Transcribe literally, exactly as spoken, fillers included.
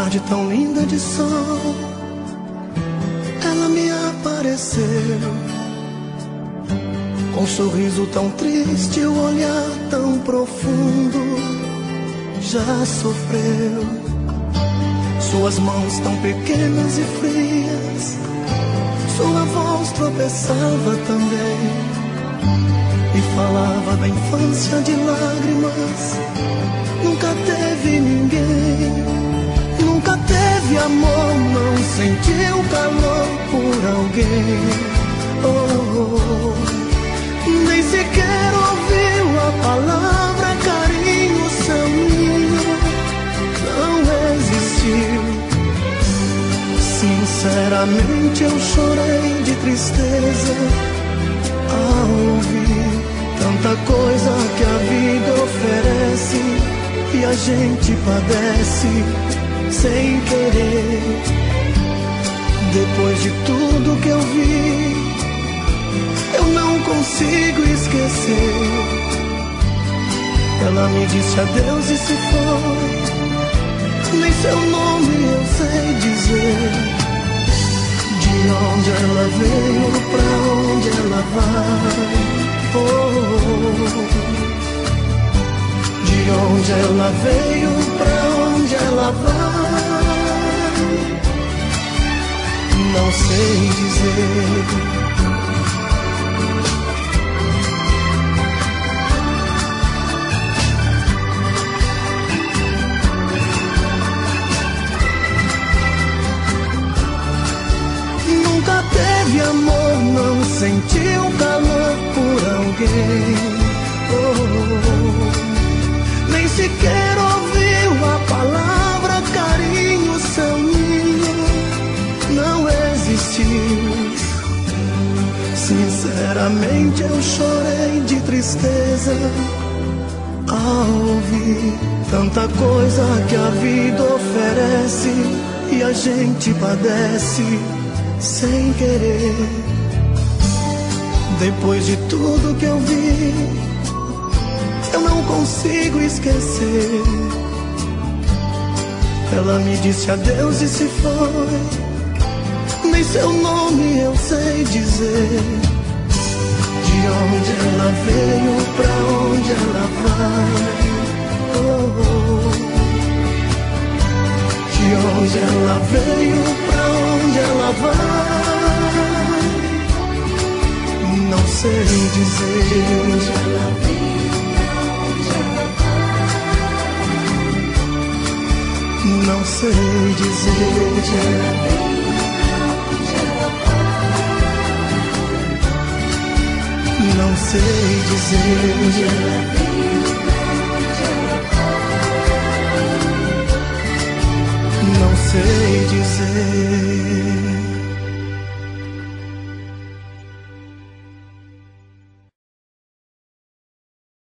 tarde tão linda de sol, ela me apareceu, com um sorriso tão triste, o olhar tão profundo. Já sofreu, suas mãos tão pequenas e frias, sua voz tropeçava também, e falava da infância de lágrimas. Nunca teve ninguém, nunca teve amor, não sentiu calor por alguém. Oh, oh. Nem sequer ouviu a palavra carinho, seu ninho não existiu. Sinceramente eu chorei de tristeza ao ouvir tanta coisa que a vida oferece e a gente padece sem querer. Depois de tudo que eu vi, eu não consigo esquecer. Ela me disse adeus e se foi, nem seu nome eu sei dizer. De onde ela veio, pra onde ela vai, oh, oh. De onde ela veio, pra onde ela vai, não sei dizer. Nunca teve amor, não sentiu calor por alguém. Oh, oh. Nem sequer ouviu a palavra carinho, seu ninho não existiu. Sinceramente eu chorei de tristeza ao ouvir tanta coisa que a vida oferece e a gente padece sem querer. Depois de tudo que eu vi, eu não consigo esquecer. Ela me disse adeus e se foi, nem seu nome eu sei dizer. De onde ela veio, pra onde ela vai, oh, oh. De onde ela veio, pra onde ela vai, não sei dizer. De onde ela veio, não sei dizer. De onde ela veio, não sei dizer. De onde ela veio, não sei dizer.